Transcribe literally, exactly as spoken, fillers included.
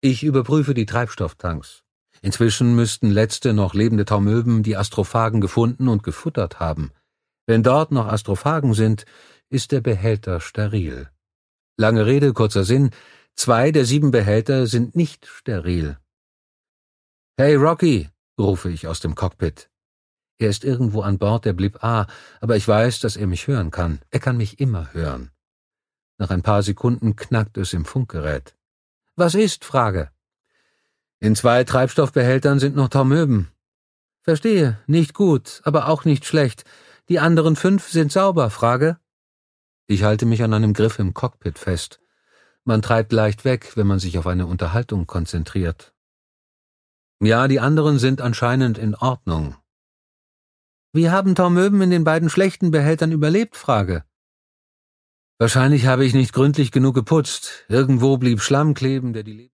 Ich überprüfe die Treibstofftanks. Inzwischen müssten letzte noch lebende Taumöben die Astrophagen gefunden und gefuttert haben. Wenn dort noch Astrophagen sind, ist der Behälter steril. Lange Rede, kurzer Sinn, zwei der sieben Behälter sind nicht steril. »Hey Rocky«, rufe ich aus dem Cockpit. Er ist irgendwo an Bord der Blip A, aber ich weiß, dass er mich hören kann. Er kann mich immer hören. Nach ein paar Sekunden knackt es im Funkgerät. »Was ist?« Frage. »In zwei Treibstoffbehältern sind noch Taumöben.« »Verstehe, nicht gut, aber auch nicht schlecht. Die anderen fünf sind sauber?« Frage. Ich halte mich an einem Griff im Cockpit fest. Man treibt leicht weg, wenn man sich auf eine Unterhaltung konzentriert. »Ja, die anderen sind anscheinend in Ordnung.« »Wie haben Taumöben in den beiden schlechten Behältern überlebt?« Frage. »Wahrscheinlich habe ich nicht gründlich genug geputzt. Irgendwo blieb Schlamm kleben, der die